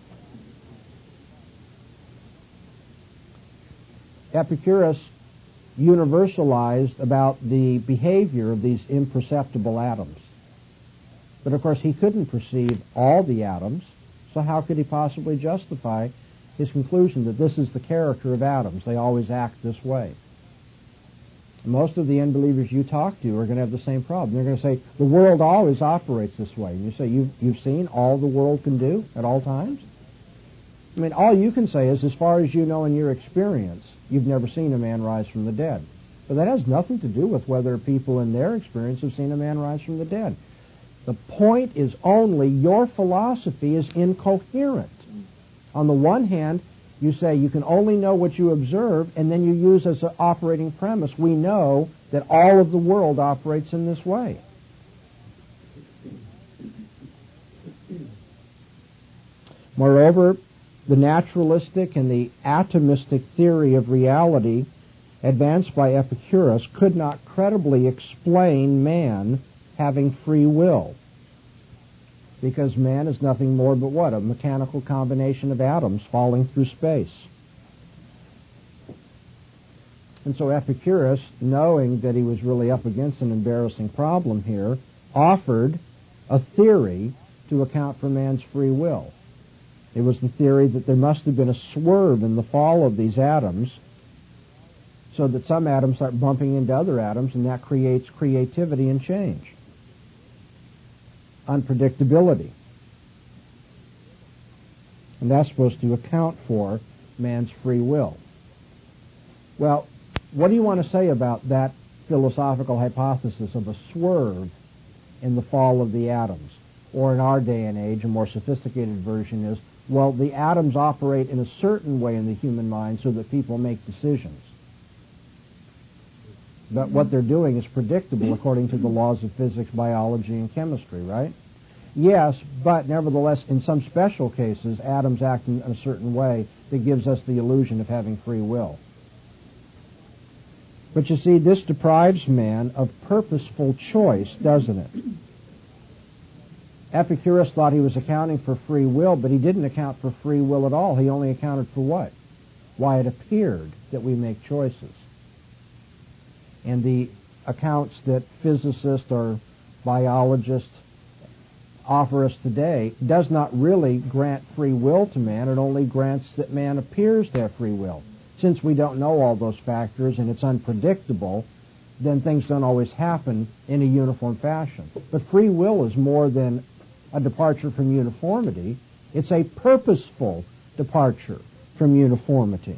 Epicurus universalized about the behavior of these imperceptible atoms. But of course he couldn't perceive all the atoms, so how could he possibly justify his conclusion that this is the character of atoms? They always act this way. Most of the unbelievers you talk to are going to have the same problem. They're going to say, the world always operates this way. And you say, you've seen all the world can do at all times? I mean, all you can say is, as far as you know in your experience, you've never seen a man rise from the dead. But that has nothing to do with whether people in their experience have seen a man rise from the dead. The point is only your philosophy is incoherent. On the one hand, you say you can only know what you observe, and then you use as an operating premise, we know that all of the world operates in this way. Moreover, the naturalistic and the atomistic theory of reality advanced by Epicurus could not credibly explain man having free will, because man is nothing more but what? A mechanical combination of atoms falling through space. And so Epicurus, knowing that he was really up against an embarrassing problem here, offered a theory to account for man's free will. It was the theory that there must have been a swerve in the fall of these atoms so that some atoms start bumping into other atoms, and that creates creativity and change. Unpredictability. And that's supposed to account for man's free will. Well, what do you want to say about that philosophical hypothesis of a swerve in the fall of the atoms? Or in our day and age, a more sophisticated version is, well, the atoms operate in a certain way in the human mind so that people make decisions. But what they're doing is predictable according to the laws of physics, biology, and chemistry, right? Yes, but nevertheless, in some special cases, atoms act in a certain way that gives us the illusion of having free will. But you see, this deprives man of purposeful choice, doesn't it? Epicurus thought he was accounting for free will, but he didn't account for free will at all. He only accounted for what? Why it appeared that we make choices. And the accounts that physicists or biologists offer us today does not really grant free will to man. It only grants that man appears to have free will. Since we don't know all those factors and it's unpredictable, then things don't always happen in a uniform fashion. But free will is more than a departure from uniformity. It's a purposeful departure from uniformity.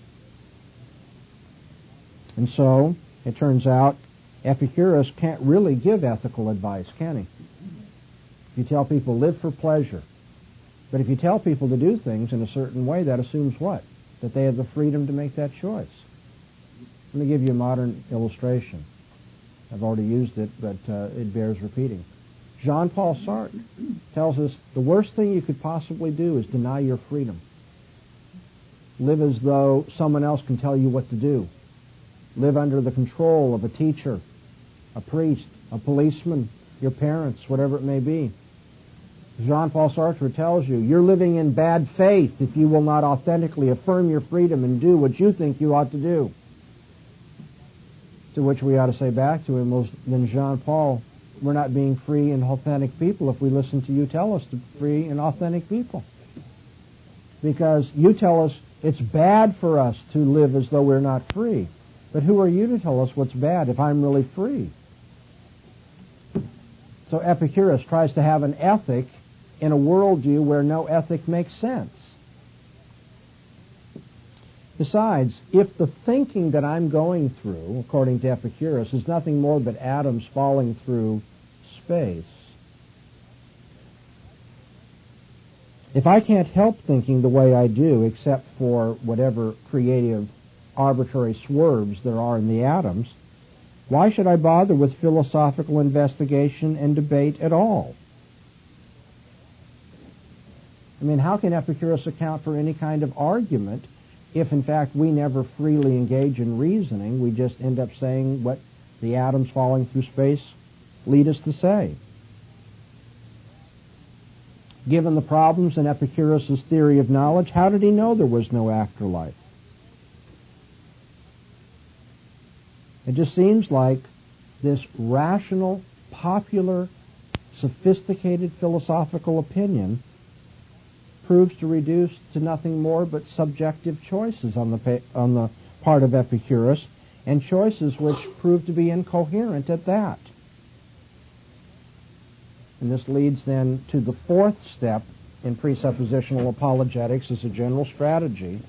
And so, it turns out, Epicurus can't really give ethical advice, can he? If you tell people, live for pleasure. But if you tell people to do things in a certain way, that assumes what? That they have the freedom to make that choice. Let me give you a modern illustration. I've already used it, but it bears repeating. Jean-Paul Sartre tells us the worst thing you could possibly do is deny your freedom. Live as though someone else can tell you what to do. Live under the control of a teacher, a priest, a policeman, your parents, whatever it may be. Jean-Paul Sartre tells you, you're living in bad faith if you will not authentically affirm your freedom and do what you think you ought to do. To which we ought to say back to him, well, then Jean-Paul, we're not being free and authentic people if we listen to you tell us to be free and authentic people. Because you tell us it's bad for us to live as though we're not free. But who are you to tell us what's bad if I'm really free? So Epicurus tries to have an ethic in a worldview where no ethic makes sense. Besides, if the thinking that I'm going through, according to Epicurus, is nothing more but atoms falling through space, if I can't help thinking the way I do except for whatever creative, arbitrary swerves there are in the atoms, why should I bother with philosophical investigation and debate at all? I mean, how can Epicurus account for any kind of argument if, in fact, we never freely engage in reasoning? We just end up saying what the atoms falling through space lead us to say. Given the problems in Epicurus' theory of knowledge, how did he know there was no afterlife? It just seems like this rational, popular, sophisticated philosophical opinion proves to reduce to nothing more but subjective choices on the part of Epicurus, and choices which prove to be incoherent at that. And this leads then to the fourth step in presuppositional apologetics as a general strategy.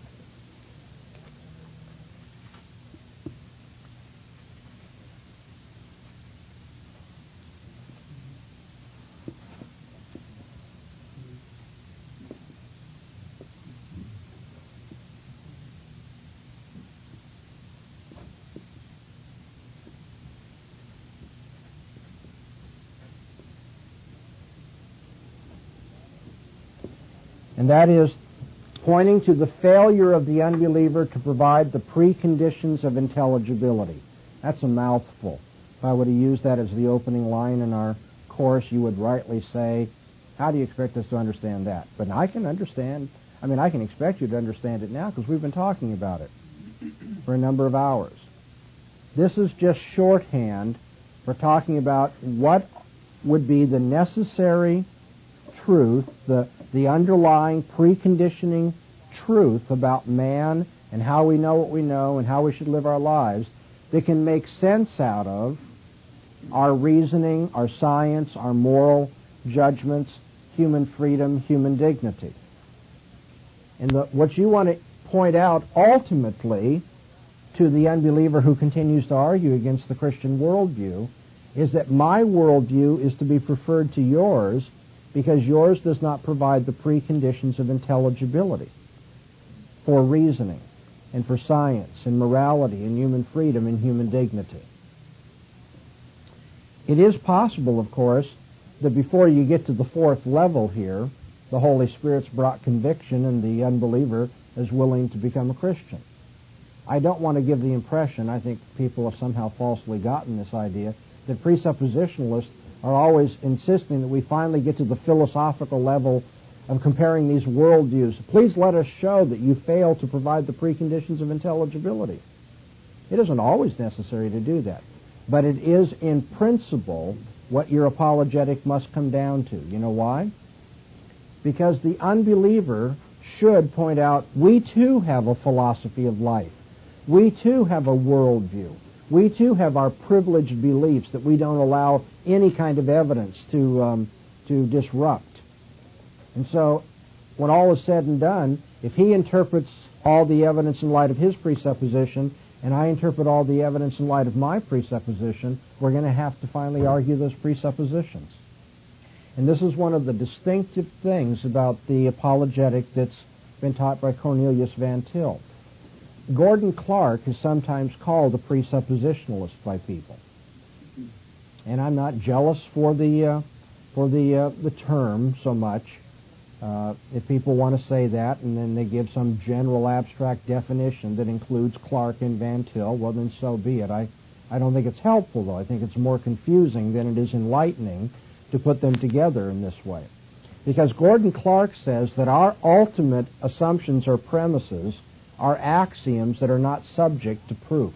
And that is pointing to the failure of the unbeliever to provide the preconditions of intelligibility. That's a mouthful. If I were to use that as the opening line in our course, you would rightly say, how do you expect us to understand that? But I can expect you to understand it now because we've been talking about it for a number of hours. This is just shorthand for talking about what would be the necessary truth, the underlying preconditioning truth about man and how we know what we know and how we should live our lives that can make sense out of our reasoning, our science, our moral judgments, human freedom, human dignity. And what you want to point out ultimately to the unbeliever who continues to argue against the Christian worldview is that my worldview is to be preferred to yours because yours does not provide the preconditions of intelligibility for reasoning and for science and morality and human freedom and human dignity. It is possible, of course, that before you get to the fourth level here, the Holy Spirit's brought conviction and the unbeliever is willing to become a Christian. I don't want to give the impression, I think people have somehow falsely gotten this idea, that presuppositionalists are always insisting that we finally get to the philosophical level of comparing these worldviews. Please let us show that you fail to provide the preconditions of intelligibility. It isn't always necessary to do that, but it is in principle what your apologetic must come down to. You know why? Because the unbeliever should point out, we too have a philosophy of life. We too have a worldview. We too have our privileged beliefs that we don't allow any kind of evidence to disrupt. And so, when all is said and done, if he interprets all the evidence in light of his presupposition, and I interpret all the evidence in light of my presupposition, we're going to have to finally argue those presuppositions. And this is one of the distinctive things about the apologetic that's been taught by Cornelius Van Til. Gordon Clark is sometimes called a presuppositionalist by people. And I'm not jealous for the term so much. If people want to say that and then they give some general abstract definition that includes Clark and Van Til, well then so be it. I don't think it's helpful, though. I think it's more confusing than it is enlightening to put them together in this way. Because Gordon Clark says that our ultimate assumptions or premises are axioms that are not subject to proof.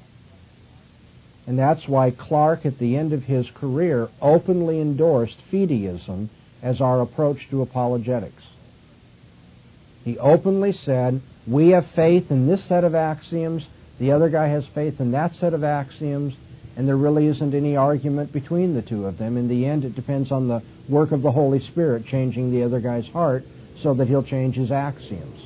And that's why Clark, at the end of his career, openly endorsed fideism as our approach to apologetics. He openly said, we have faith in this set of axioms, the other guy has faith in that set of axioms, and there really isn't any argument between the two of them. In the end, it depends on the work of the Holy Spirit changing the other guy's heart so that he'll change his axioms.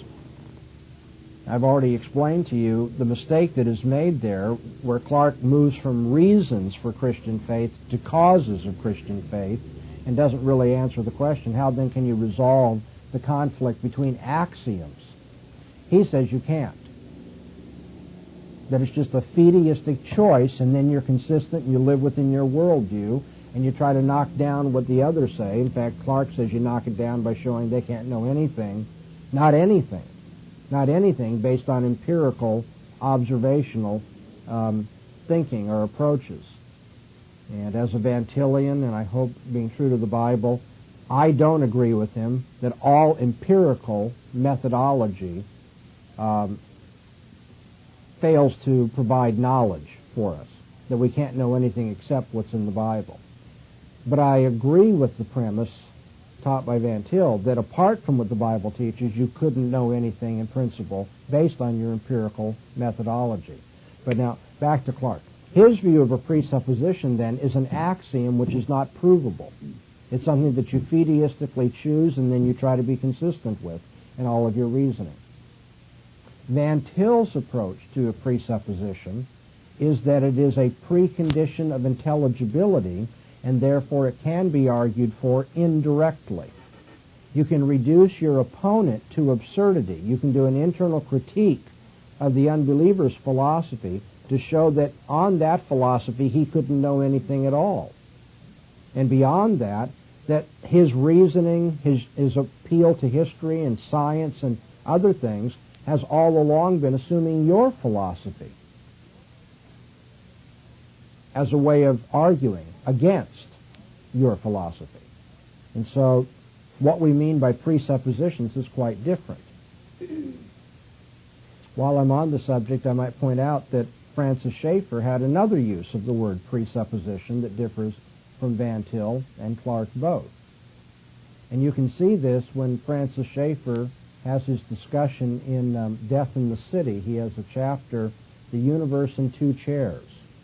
I've already explained to you the mistake that is made there, where Clark moves from reasons for Christian faith to causes of Christian faith, and doesn't really answer the question, how then can you resolve the conflict between axioms? He says you can't. That it's just a fideistic choice, and then you're consistent and you live within your worldview, and you try to knock down what the others say. In fact, Clark says you knock it down by showing they can't know anything. Not anything based on empirical, observational thinking or approaches. And as a Van Tilian, and I hope being true to the Bible, I don't agree with him that all empirical methodology fails to provide knowledge for us, that we can't know anything except what's in the Bible. But I agree with the premise taught by Van Til that apart from what the Bible teaches, you couldn't know anything in principle based on your empirical methodology. But now, back to Clark. His view of a presupposition, then, is an axiom which is not provable. It's something that you fideistically choose and then you try to be consistent with in all of your reasoning. Van Til's approach to a presupposition is that it is a precondition of intelligibility, and therefore it can be argued for indirectly. You can reduce your opponent to absurdity. You can do an internal critique of the unbeliever's philosophy to show that on that philosophy he couldn't know anything at all. And beyond that, that his reasoning, his appeal to history and science and other things has all along been assuming your philosophy as a way of arguing against your philosophy. And so what we mean by presuppositions is quite different. While I'm on the subject, I might point out that Francis Schaeffer had another use of the word presupposition that differs from Van Til and Clarke both. And you can see this when Francis Schaeffer has his discussion in Death in the City. He has a chapter, The Universe in Two Chairs.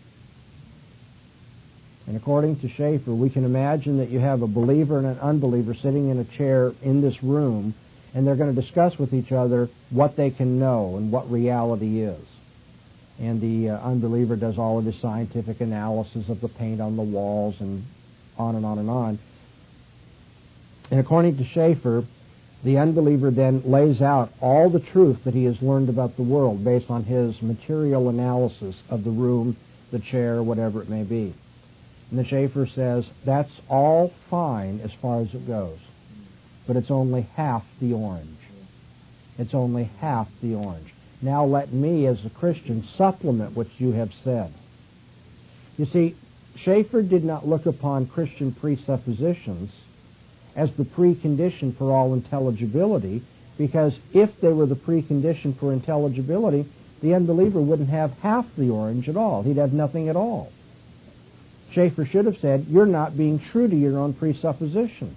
And according to Schaeffer, we can imagine that you have a believer and an unbeliever sitting in a chair in this room, and they're going to discuss with each other what they can know and what reality is. And the unbeliever does all of his scientific analysis of the paint on the walls and on and on and on. And according to Schaeffer, the unbeliever then lays out all the truth that he has learned about the world based on his material analysis of the room, the chair, whatever it may be. And the Schaeffer says, that's all fine as far as it goes, but it's only half the orange. It's only half the orange. Now let me, as a Christian, supplement what you have said. You see, Schaeffer did not look upon Christian presuppositions as the precondition for all intelligibility, because if they were the precondition for intelligibility, the unbeliever wouldn't have half the orange at all. He'd have nothing at all. Schaeffer should have said, you're not being true to your own presuppositions.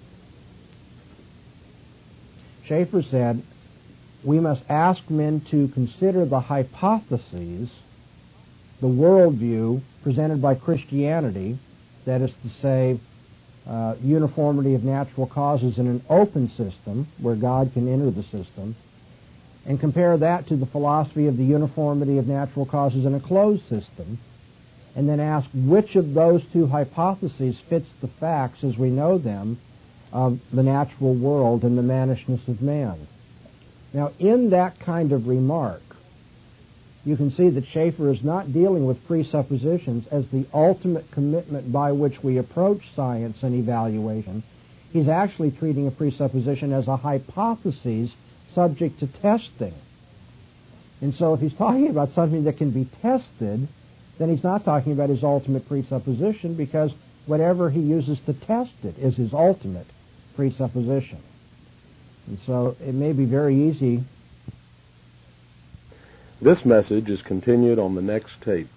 Schaeffer said, we must ask men to consider the hypotheses, the worldview presented by Christianity, that is to say, uniformity of natural causes in an open system where God can enter the system, and compare that to the philosophy of the uniformity of natural causes in a closed system, and then ask which of those two hypotheses fits the facts as we know them of the natural world and the mannishness of man. Now, in that kind of remark, you can see that Schaeffer is not dealing with presuppositions as the ultimate commitment by which we approach science and evaluation. He's actually treating a presupposition as a hypothesis subject to testing. And so if he's talking about something that can be tested, then he's not talking about his ultimate presupposition, because whatever he uses to test it is his ultimate presupposition. And so it may be very easy. This message is continued on the next tape.